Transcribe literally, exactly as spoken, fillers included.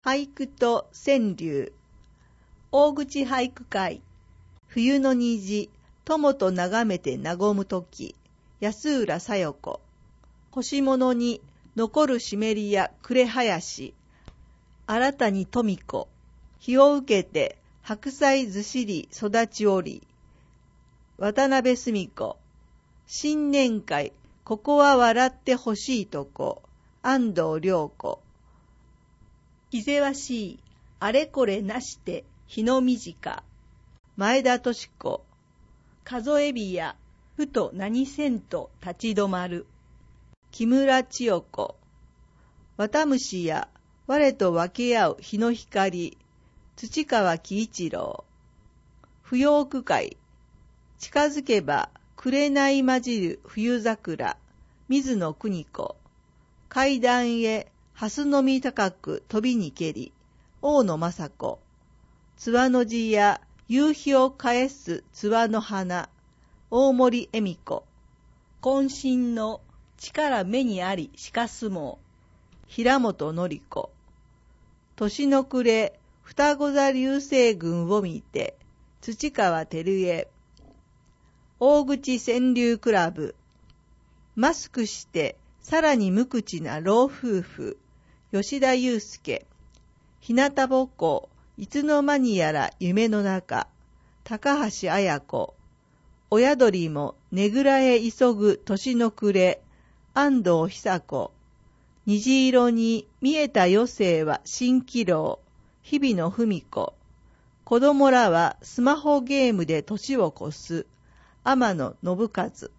俳句と川柳。大口俳句会。冬の虹、友と眺めて和むとき。安浦小夜子。星物に残る湿りや暮れ林。新たに富子。日を受けて白菜ずしり育ちおり。渡辺澄子。新年会、ここは笑ってほしいとこ。安藤涼子。気ぜわしい、あれこれなして日の短。前田敏子。数え日や、ふと何せんと立ち止まる。木村千代子。綿虫や、我と分け合う日の光。土川喜一郎。芙蓉句会。近づけば、紅混じる冬桜。水野邦子。階段へ、蓮の実高く飛びにけり。大野雅子。津和の字や夕日を返す津和の花。大森恵美子。渾身の力目にありしかすもう。平本典子。年の暮れ、双子座流星群を見て。土川照江。大口川柳クラブ。マスクして、さらに無口な老夫婦。吉田祐介。日向ぼっこ、いつの間にやら夢の中。高橋綾子。親鳥もねぐらへ急ぐ年の暮れ。安藤久子。虹色に見えた余生は蜃気楼。日比野文子。子供らはスマホゲームで年を越す。天野信一。